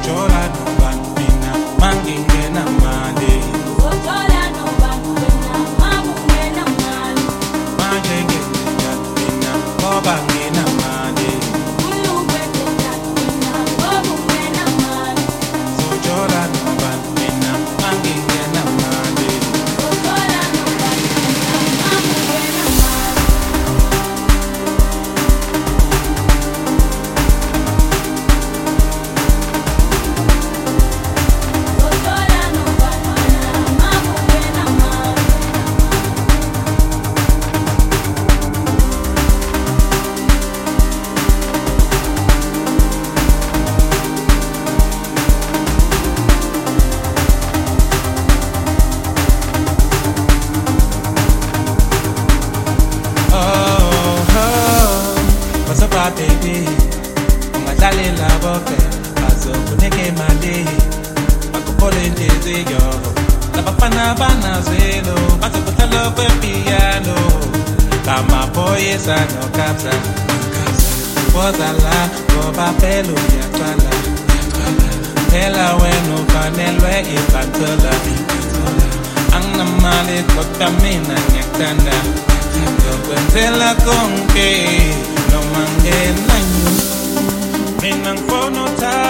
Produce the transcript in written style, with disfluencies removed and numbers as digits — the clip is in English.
Sojola no bantu mangingena mali. Sojola no bantu mangingena mali. Mangingena bina obangena mali. Ulubetela bina obungena mali. Sojola no bantu mangingena mali. Sojola no bantu mangingena mali. Sojola no bantu mangingena mali. What's up, baby? Ungadlalela bonke bazokunika imali bakuphola inhliziyo labafana banazwelo bazokuhlala kwepiano kamaphoyisa nokapsa bozala ngoba phela uyaqala phela wena ufanelwe ibhantola anginamali kodwa mina ngiyakuthanda yokwenzela konke noma ngenanyo mina ngifuna uthando